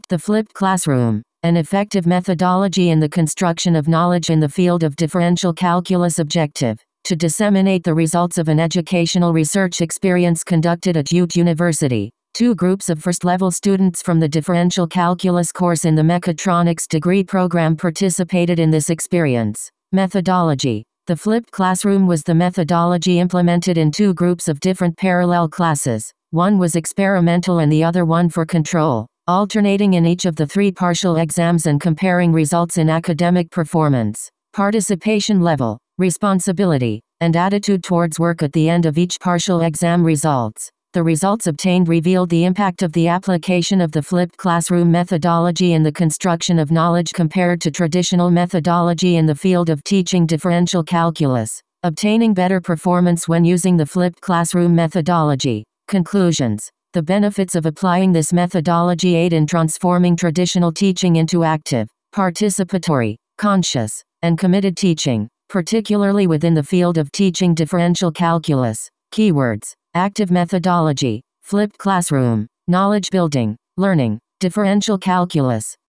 The flipped classroom, an effective methodology in the construction of knowledge in the field of differential calculus. Objective: to disseminate the results of an educational research experience conducted at Ute University. Two groups of first-level students from the differential calculus course in the mechatronics degree program participated in this experience. Methodology: the flipped classroom was the methodology implemented in two groups of different parallel classes. One was experimental and the other one for control, alternating in each of the three partial exams and comparing results in academic performance, participation level, responsibility, and attitude towards work at the end of each partial exam results. The results obtained revealed the impact of the application of the flipped classroom methodology in the construction of knowledge compared to traditional methodology in the field of teaching differential calculus, obtaining better performance when using the flipped classroom methodology. Conclusions: the benefits of applying this methodology aid in transforming traditional teaching into active, participatory, conscious, and committed teaching, particularly within the field of teaching differential calculus. Keywords: active methodology, flipped classroom, knowledge building, learning, differential calculus.